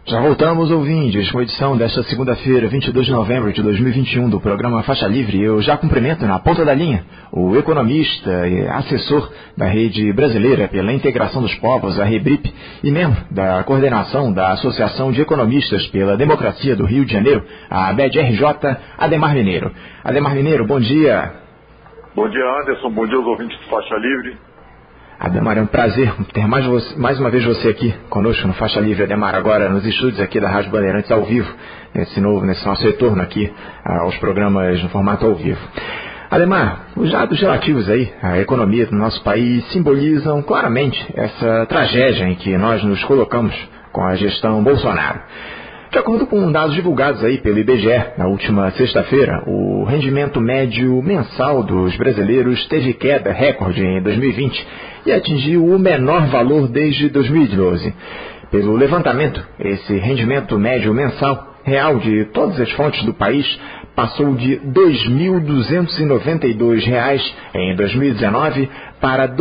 Já voltamos, ouvintes, com a edição desta segunda-feira, 22 de novembro de 2021, do programa Faixa Livre. Eu já cumprimento na ponta da linha o economista e assessor da Rede Brasileira pela Integração dos Povos, a REBRIP, e membro da coordenação da Associação de Economistas pela Democracia do Rio de Janeiro, a ABED-RJ, Adhemar Mineiro. Adhemar Mineiro, bom dia. Bom dia, Anderson. Bom dia aos ouvintes do Faixa Livre. Adhemar, é um prazer ter mais uma vez você aqui conosco no Faixa Livre, Adhemar, agora nos estúdios aqui da Rádio Bandeirantes ao vivo, nesse nosso retorno aqui aos programas no formato ao vivo. Adhemar, os dados relativos aí à economia do nosso país simbolizam claramente essa tragédia em que nós nos colocamos com a gestão Bolsonaro. De acordo com dados divulgados aí pelo IBGE na última sexta-feira, o rendimento médio mensal dos brasileiros teve queda recorde em 2020 e atingiu o menor valor desde 2012. Pelo levantamento, esse rendimento médio mensal real de todas as fontes do país passou de R$ 2.292 em 2019 para R$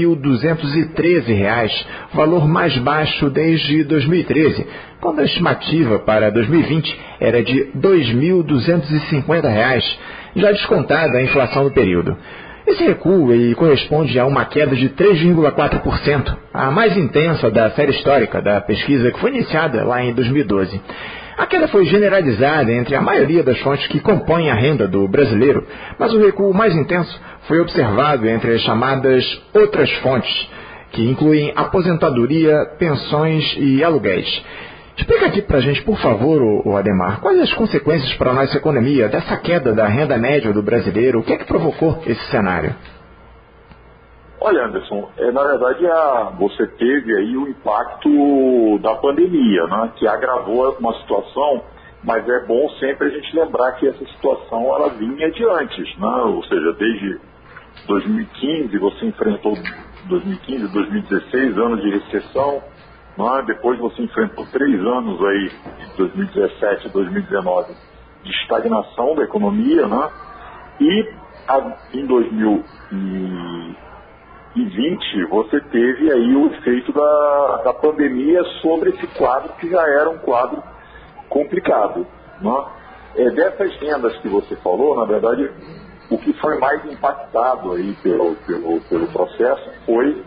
2.213, valor mais baixo desde 2013, quando a estimativa para 2020 era de R$ 2.250, já descontada a inflação do período. Esse recuo corresponde a uma queda de 3,4%, a mais intensa da série histórica da pesquisa que foi iniciada lá em 2012. A queda foi generalizada entre a maioria das fontes que compõem a renda do brasileiro, mas o recuo mais intenso foi observado entre as chamadas outras fontes, que incluem aposentadoria, pensões e aluguéis. Explica aqui pra gente, por favor, Adhemar, quais as consequências para a nossa economia dessa queda da renda média do brasileiro? O que é que provocou esse cenário? Olha, Anderson, na verdade você teve aí o impacto da pandemia, né, que agravou uma situação, mas é bom sempre a gente lembrar que essa situação ela vinha de antes, né, ou seja, desde 2015 você enfrentou 2015, 2016, anos de recessão, né, depois você enfrentou 3 anos aí, de 2017 e 2019, de estagnação da economia, né, e em 2020 você teve aí o efeito da pandemia sobre esse quadro que já era um quadro complicado, né? Dessas rendas que você falou, na verdade, o que foi mais impactado aí pelo processo foi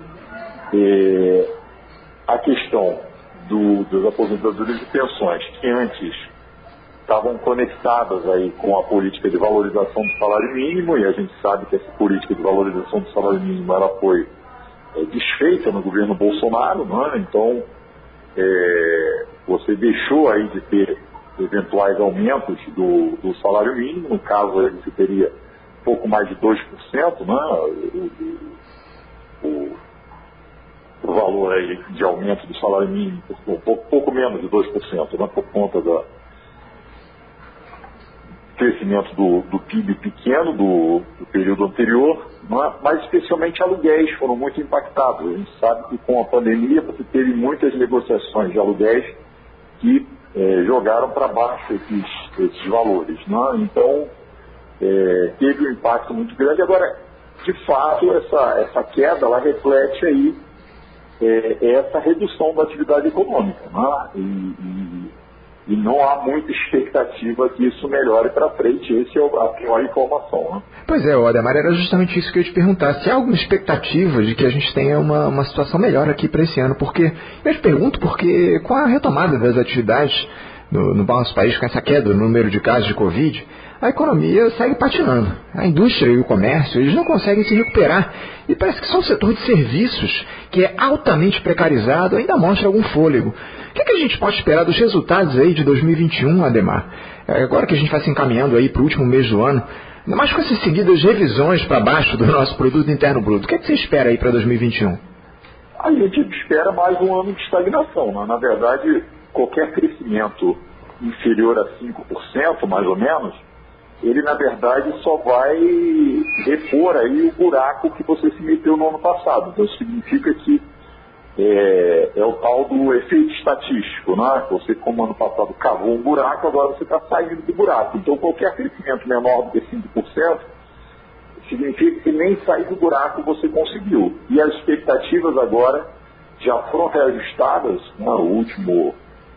a questão das aposentadorias e pensões, que antes estavam conectadas aí com a política de valorização do salário mínimo, e a gente sabe que essa política de valorização do salário mínimo ela foi desfeita no governo Bolsonaro, né? Então você deixou aí de ter eventuais aumentos do salário mínimo, no caso aí você teria pouco mais de 2%, né? O valor aí de aumento do salário mínimo, pouco menos de 2%, né? Por conta do crescimento do PIB pequeno do período anterior, mas especialmente aluguéis foram muito impactados. A gente sabe que com a pandemia você teve muitas negociações de aluguéis que jogaram para baixo esses valores, né? Então teve um impacto muito grande. Agora, de fato, essa queda ela reflete aí essa redução da atividade econômica, né? E não há muita expectativa que isso melhore para frente. Essa é a pior informação, né? Pois é, Adhemar, era justamente isso que eu ia te perguntar. Se há alguma expectativa de que a gente tenha uma situação melhor aqui para esse ano? Porque eu te pergunto porque com a retomada das atividades no nosso país, com essa queda no número de casos de Covid, a economia segue patinando. A indústria e o comércio, eles não conseguem se recuperar. E parece que só o setor de serviços, que é altamente precarizado, ainda mostra algum fôlego. O que a gente pode esperar dos resultados aí de 2021, Adhemar? Agora que a gente vai se encaminhando aí para o último mês do ano, ainda mais com essas seguidas revisões para baixo do nosso produto interno bruto, o que você espera aí para 2021? A gente espera mais um ano de estagnação, né? Na verdade, qualquer crescimento inferior a 5%, mais ou menos, ele na verdade só vai repor aí o buraco que você se meteu no ano passado. Então significa que é o tal do efeito estatístico, né? Você, como ano passado cavou um buraco, agora você está saindo do buraco. Então qualquer crescimento menor do que 5% significa que nem sair do buraco você conseguiu. E as expectativas agora já foram reajustadas, né? O último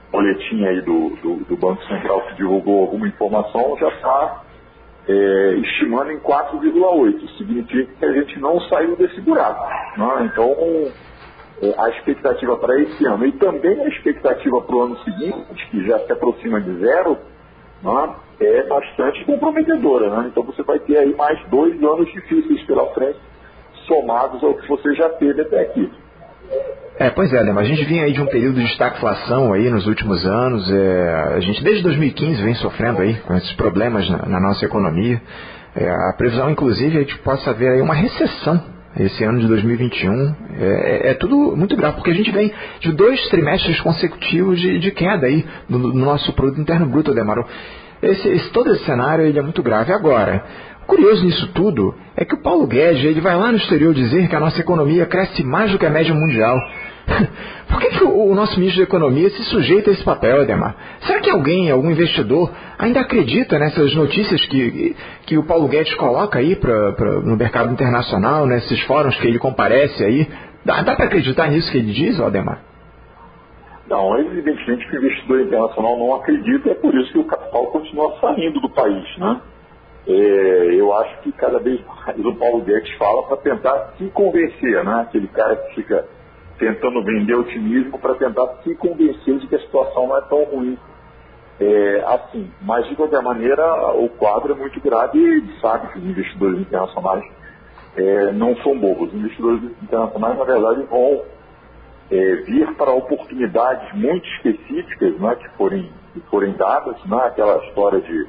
boletim aí do Banco Central que divulgou alguma informação, já está estimando em 4,8. Significa que a gente não saiu desse buraco, né? Então, a expectativa para esse ano e também a expectativa para o ano seguinte, que já se aproxima de zero, né, é bastante comprometedora, né? Então você vai ter aí mais 2 anos difíceis pela frente, somados ao que você já teve até aqui. Pois é, Ademar, a gente vinha aí de um período de estagflação aí nos últimos anos, a gente desde 2015 vem sofrendo aí com esses problemas na nossa economia, a previsão inclusive é que possa haver aí uma recessão esse ano de 2021, é tudo muito grave, porque a gente vem de 2 trimestres consecutivos de queda aí no nosso produto interno bruto, Ademar. Todo esse cenário ele é muito grave. Agora, curioso nisso tudo é que o Paulo Guedes ele vai lá no exterior dizer que a nossa economia cresce mais do que a média mundial. Por que o nosso ministro da Economia se sujeita a esse papel, Ademar? Será que algum investidor, ainda acredita nessas notícias que o Paulo Guedes coloca aí no mercado internacional, nesses fóruns que ele comparece aí? Dá para acreditar nisso que ele diz, Ademar? Não, evidentemente que o investidor internacional não acredita, é por isso que o capital continua saindo do país, né? Eu acho que cada vez mais o Paulo Guedes fala para tentar se convencer, né? Aquele cara que fica tentando vender otimismo para tentar se convencer de que a situação não é tão ruim assim. Mas, de qualquer maneira, o quadro é muito grave e ele sabe que os investidores internacionais não são bobos. Os investidores internacionais, na verdade, vão vir para oportunidades muito específicas, né, que forem dadas, né, aquela história de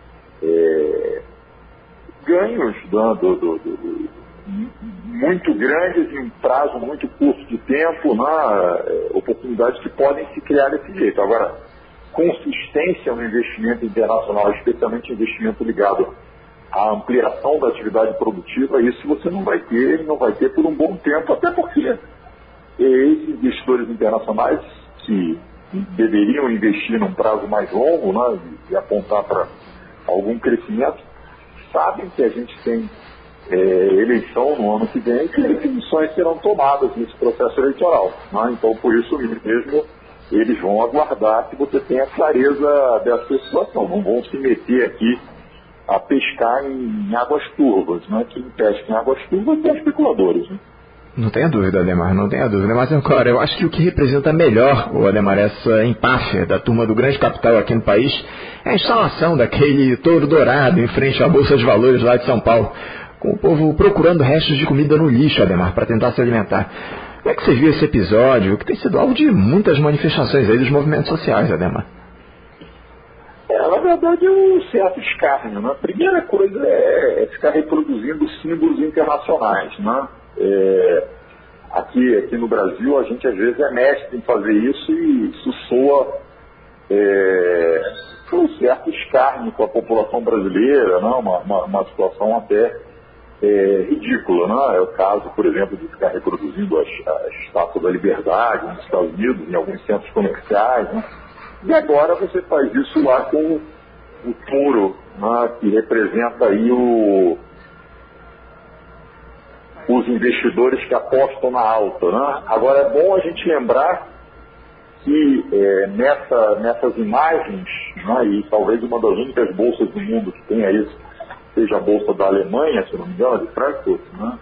ganhos muito grandes em um prazo muito curto de tempo, oportunidades que podem se criar desse jeito. Agora, consistência no investimento internacional, especialmente investimento ligado à ampliação da atividade produtiva, isso você não vai ter por um bom tempo, até porque esses investidores internacionais que deveriam investir num prazo mais longo, né, e apontar para algum crescimento, sabem que a gente tem eleição no ano que vem, que definições serão tomadas nesse processo eleitoral, né? Então, por isso mesmo, eles vão aguardar que você tenha clareza dessa situação. Não vão se meter aqui a pescar em águas turvas, né? Quem pesca em águas turvas são especuladores, né? Não tenha dúvida, Ademar, não tenha dúvida. Mas, agora, eu acho que o que representa melhor, Ademar, essa empáfia da turma do grande capital aqui no país é a instalação daquele touro dourado em frente à Bolsa de Valores lá de São Paulo, com o povo procurando restos de comida no lixo, Ademar, para tentar se alimentar. Como é que você viu esse episódio, que tem sido alvo de muitas manifestações aí dos movimentos sociais, Ademar? Na verdade é um certo escárnio, né? A primeira coisa é ficar reproduzindo símbolos internacionais, né? Aqui no Brasil a gente às vezes é mestre em fazer isso e isso soa um certo escárnio com a população brasileira, né? Uma situação até ridícula, né? É o caso, por exemplo, de ficar reproduzindo a Estátua da Liberdade nos Estados Unidos, em alguns centros comerciais, né? E agora você faz isso lá com o touro, né? Que representa aí os investidores que apostam na alta, né? Agora é bom a gente lembrar que nessas imagens, né, e talvez uma das únicas bolsas do mundo que tenha isso, seja a bolsa da Alemanha, se não me engano, de Frankfurt, né,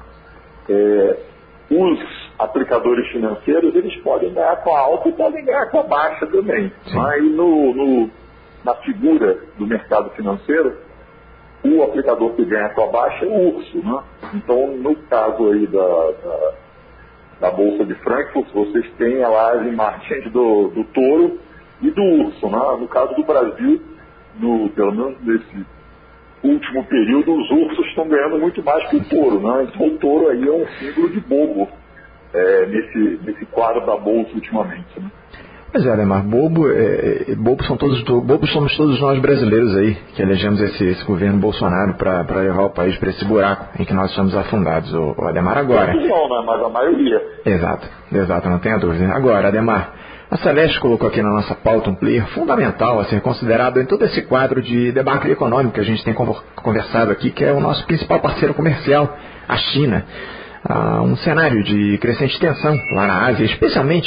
os aplicadores financeiros eles podem ganhar com a alta e podem ganhar com a baixa também. Né? E na figura do mercado financeiro, o aplicador que ganha com a baixa é o urso. Né? Então, no caso aí da Bolsa de Frankfurt, vocês têm lá as imagens do touro e do urso. Né? No caso do Brasil, pelo menos nesse último período, os ursos estão ganhando muito mais que o touro. Né? Então, o touro aí é um símbolo de bobo nesse quadro da Bolsa ultimamente. Né? Pois é, Ademar, bobos somos todos nós brasileiros aí, que elegemos esse governo Bolsonaro para levar o país para esse buraco em que nós estamos afundados, o Ademar. Agora... Não, né? Mas a maioria. Exato, não tenha dúvida. Agora, Ademar, a Celeste colocou aqui na nossa pauta um player fundamental a ser considerado em todo esse quadro de debacle econômico que a gente tem conversado aqui, que é o nosso principal parceiro comercial, a China. Um cenário de crescente tensão lá na Ásia, especialmente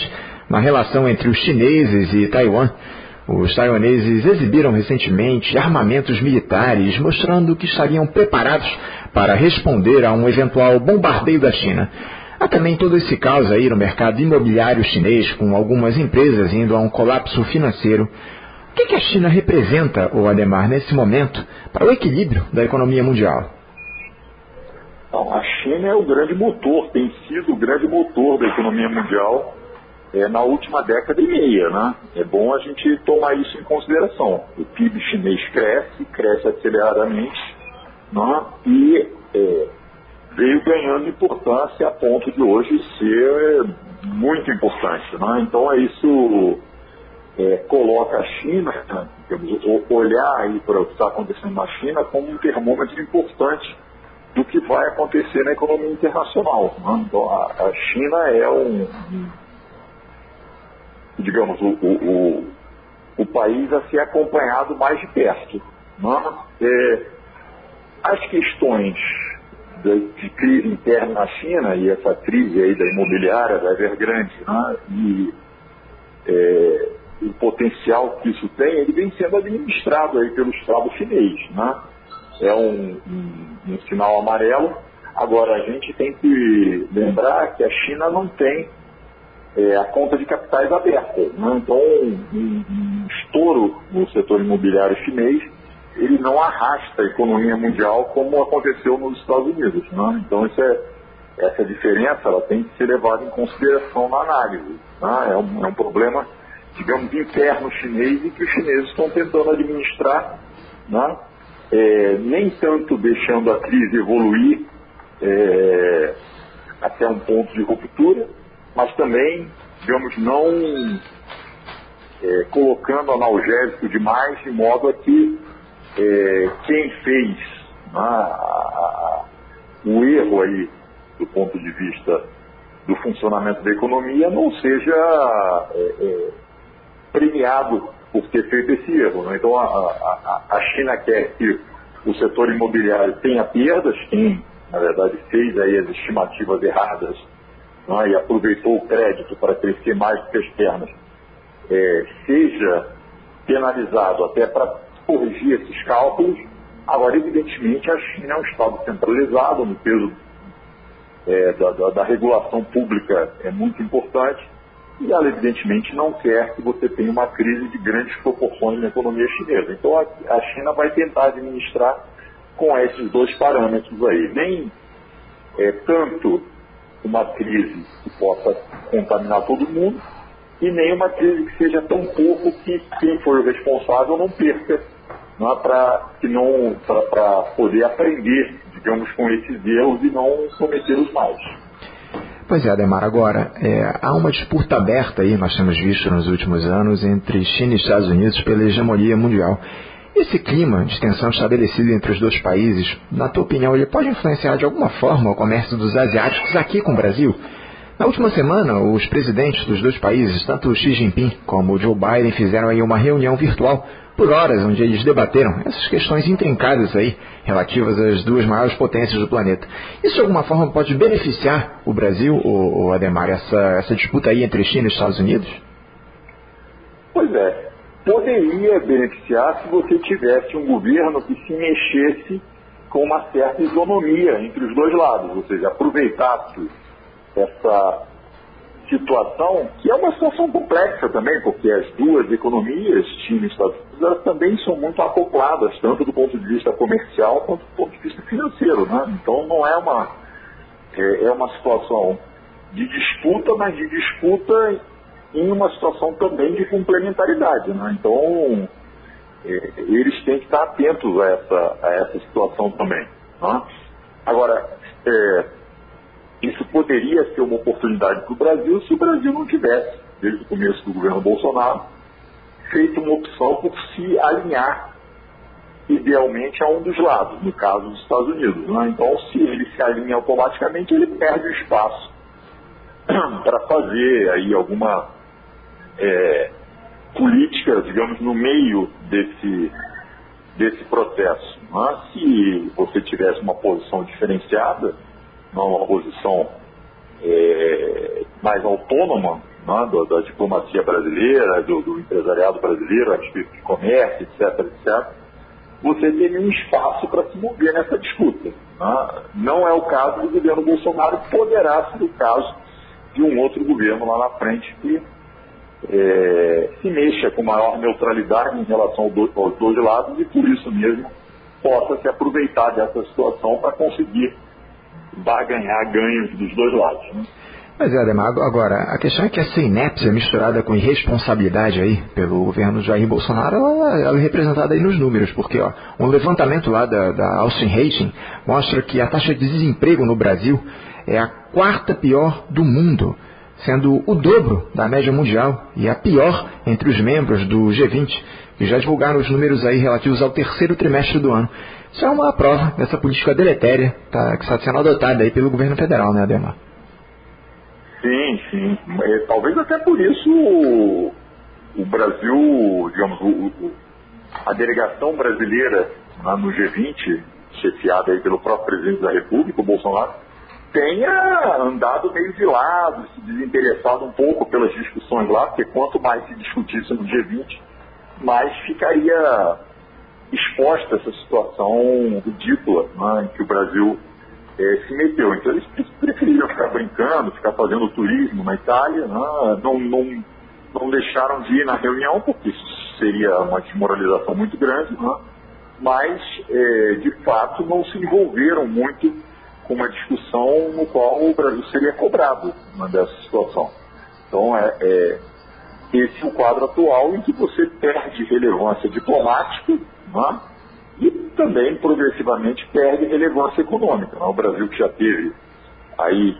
na relação entre os chineses e Taiwan. Os taiwaneses exibiram recentemente armamentos militares, mostrando que estariam preparados para responder a um eventual bombardeio da China. Há também todo esse caos aí no mercado imobiliário chinês, com algumas empresas indo a um colapso financeiro. O que a China representa, Adhemar, nesse momento, para o equilíbrio da economia mundial? Então, a China é o grande motor, tem sido o grande motor da economia mundial na última década e meia, né? É bom a gente tomar isso em consideração. O PIB chinês cresce aceleradamente, né? E veio ganhando importância a ponto de hoje ser muito importante, né? Então isso coloca a China, olhar aí para o que está acontecendo na China como um termômetro importante do que vai acontecer na economia internacional, né? Então a China é digamos, o país a ser acompanhado mais de perto, né? As questões de crise interna na China e essa crise aí da imobiliária, da Evergrande, né? E o potencial que isso tem, ele vem sendo administrado aí pelo Estado chinês, né? É um sinal amarelo. Agora, a gente tem que lembrar que a China não tem a conta de capitais aberta, né? Então, um estouro no setor imobiliário chinês, ele não arrasta a economia mundial como aconteceu nos Estados Unidos, né? Então, essa diferença ela tem que ser levada em consideração na análise, né? É um problema, digamos, interno chinês e que os chineses estão tentando administrar, né? Nem tanto deixando a crise evoluir até um ponto de ruptura, mas também, digamos, não colocando analgésico demais, de modo a que quem fez o erro aí do ponto de vista do funcionamento da economia não seja premiado por ter feito esse erro, né? Então a China quer que o setor imobiliário tenha perdas, quem na verdade fez aí as estimativas erradas, né? E aproveitou o crédito para crescer mais do que as pernas, seja penalizado até para corrigir esses cálculos. Agora, evidentemente, a China é um Estado centralizado, no peso da regulação pública é muito importante, e ela evidentemente não quer que você tenha uma crise de grandes proporções na economia chinesa. Então a China vai tentar administrar com esses dois parâmetros aí. Nem tanto uma crise que possa contaminar todo mundo, e nem uma crise que seja tão pouco que quem for o responsável não perca, né, para poder aprender, digamos, com esses erros e não cometê-los mais. Pois é, Adhemar, agora, há uma disputa aberta aí, nós temos visto nos últimos anos, entre China e Estados Unidos pela hegemonia mundial. Esse clima de tensão estabelecido entre os dois países, na tua opinião, ele pode influenciar de alguma forma o comércio dos asiáticos aqui com o Brasil? Na última semana, os presidentes dos dois países, tanto Xi Jinping como Joe Biden, fizeram aí uma reunião virtual por horas, onde eles debateram essas questões intrincadas aí, relativas às duas maiores potências do planeta. Isso de alguma forma pode beneficiar o Brasil, ou Adhemar, essa disputa aí entre China e Estados Unidos? Pois é, poderia beneficiar se você tivesse um governo que se mexesse com uma certa isonomia entre os dois lados, ou seja, aproveitasse essa situação, que é uma situação complexa também, porque as duas economias, China e Estados Unidos, elas também são muito acopladas, tanto do ponto de vista comercial quanto do ponto de vista financeiro, né? Então não é uma situação de disputa, mas de disputa em uma situação também de complementaridade, né? Então eles têm que estar atentos a essa situação também, né? Agora, isso poderia ser uma oportunidade para o Brasil se o Brasil não tivesse, desde o começo do governo Bolsonaro, feito uma opção por se alinhar idealmente a um dos lados, no caso dos Estados Unidos, né? Então, se ele se alinha automaticamente, ele perde o espaço para fazer aí alguma política, digamos, no meio desse processo. Mas se você tivesse uma posição diferenciada, uma posição mais autônoma, né, da diplomacia brasileira, do empresariado brasileiro, a respeito de comércio, etc., você teria um espaço para se mover nessa disputa. Né? Não é o caso do governo Bolsonaro, poderá ser o caso de um outro governo lá na frente que se mexa com maior neutralidade em relação aos dois lados e por isso mesmo possa se aproveitar dessa situação para conseguir ganhar ganhos dos dois lados. Né? Mas Ademar, agora, a questão é que essa inépcia misturada com irresponsabilidade aí pelo governo Jair Bolsonaro, ela é representada aí nos números, porque um levantamento lá da Austin Rating mostra que a taxa de desemprego no Brasil é a quarta pior do mundo, sendo o dobro da média mundial e a pior entre os membros do G20, que já divulgaram os números aí relativos ao terceiro trimestre do ano. Isso é uma prova dessa política deletéria que está sendo adotada aí pelo governo federal, né, Ademar? Sim. Talvez até por isso o Brasil, digamos, a delegação brasileira no G20, chefiada aí pelo próprio presidente da República, o Bolsonaro, tenha andado meio de lado, se desinteressado um pouco pelas discussões lá, porque quanto mais se discutisse no G20, mais ficaria exposta essa situação ridícula, né, em que o Brasil se meteu. Então eles preferiram ficar brincando, ficar fazendo turismo na Itália, né, não deixaram de ir na reunião, porque isso seria uma desmoralização muito grande, né, mas de fato não se envolveram muito com uma discussão no qual o Brasil seria cobrado dessa situação. Então esse é o quadro atual em que você perde relevância diplomática, né? E também progressivamente perde relevância econômica. Né? O Brasil que já teve aí,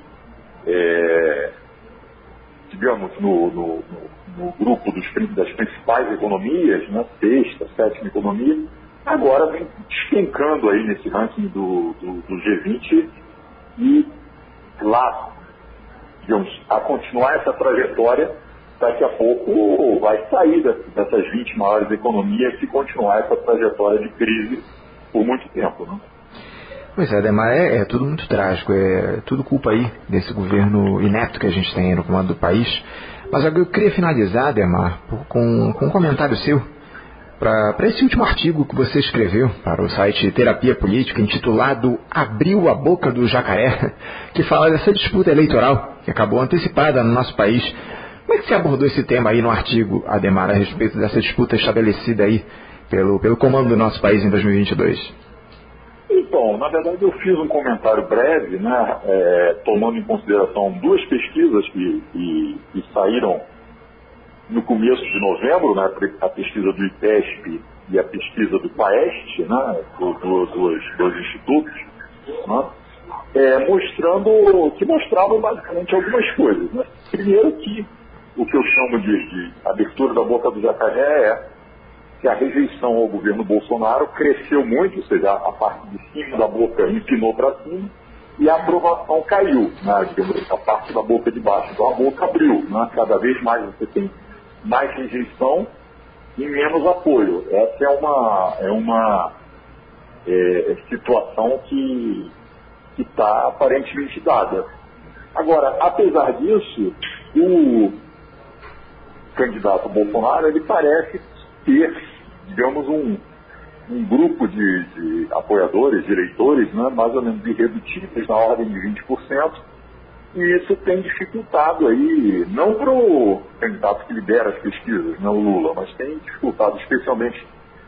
digamos, no grupo das principais economias, né? Sexta, sétima economia, agora vem despencando aí nesse ranking do G20 e lá, digamos, a continuar essa trajetória, daqui a pouco vai sair dessas 20 maiores economias se continuar essa trajetória de crise por muito tempo. Né? Pois é, Ademar, é tudo muito trágico, é tudo culpa aí desse governo inepto que a gente tem no comando do país. Mas eu queria finalizar, Ademar, com um comentário seu para esse último artigo que você escreveu para o site Terapia Política, intitulado Abriu a Boca do Jacaré, que fala dessa disputa eleitoral que acabou antecipada no nosso país. Como é que você abordou esse tema aí no artigo, Ademar, a respeito dessa disputa estabelecida aí pelo comando do nosso país em 2022? Então, na verdade eu fiz um comentário breve, né, tomando em consideração duas pesquisas que saíram no começo de novembro, né, a pesquisa do IPESP e a pesquisa do PAEST, né, dos institutos, né, mostravam basicamente algumas coisas. Né? Primeiro que o que eu chamo de abertura da boca do jacaré é que a rejeição ao governo Bolsonaro cresceu muito, ou seja, a parte de cima da boca empinou para cima e a aprovação caiu, né, digamos, a parte da boca de baixo. Então a boca abriu, né, cada vez mais você tem mais rejeição e menos apoio. Essa é uma situação que está aparentemente dada. Agora, apesar disso, o candidato Bolsonaro, ele parece ter, digamos, um grupo de apoiadores, de eleitores, né, mais ou menos irredutíveis, na ordem de 20%, e isso tem dificultado aí, não para o candidato que lidera as pesquisas, né, o Lula, mas tem dificultado especialmente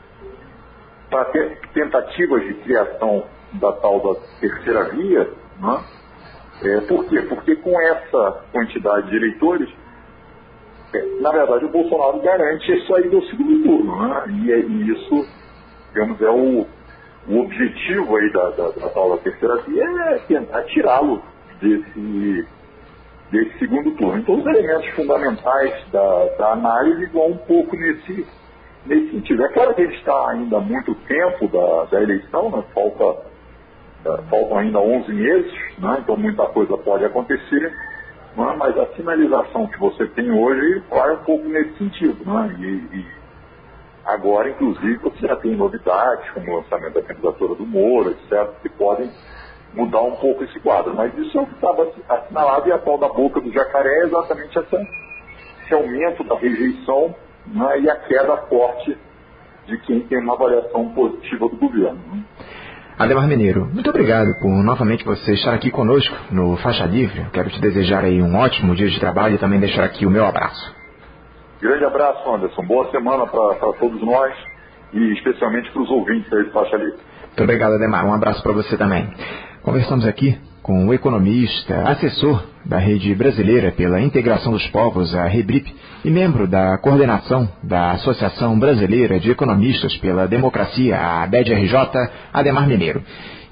para ter tentativas de criação da tal da terceira via, né? Por quê? Porque com essa quantidade de eleitores, na verdade o Bolsonaro garante isso aí do segundo turno, né? E isso, digamos, é o objetivo aí da tal da terceira via é tentar tirá-lo desse segundo turno. Então os elementos fundamentais da análise vão um pouco nesse sentido. É claro que ele está ainda há muito tempo da eleição, né? Faltam ainda 11 meses, né? Então muita coisa pode acontecer, né? Mas a sinalização que você tem hoje vai um pouco nesse sentido. Né? E agora, inclusive, você já tem novidades, como o lançamento da candidatura do Moro, etc., que podem mudar um pouco esse quadro. Mas isso é o que estava assinalado, e a tal da boca do jacaré é exatamente esse aumento da rejeição, né, e a queda forte de quem tem uma avaliação positiva do governo. Né? Ademar Mineiro, muito obrigado por novamente você estar aqui conosco no Faixa Livre. Quero te desejar aí um ótimo dia de trabalho e também deixar aqui o meu abraço. Grande abraço, Anderson. Boa semana para todos nós e especialmente para os ouvintes aí do Faixa Livre. Muito obrigado, Ademar. Um abraço para você também. Conversamos aqui com o economista, assessor da Rede Brasileira pela Integração dos Povos, a REBRIP, e membro da coordenação da Associação Brasileira de Economistas pela Democracia, a ABED-RJ, Ademar Mineiro.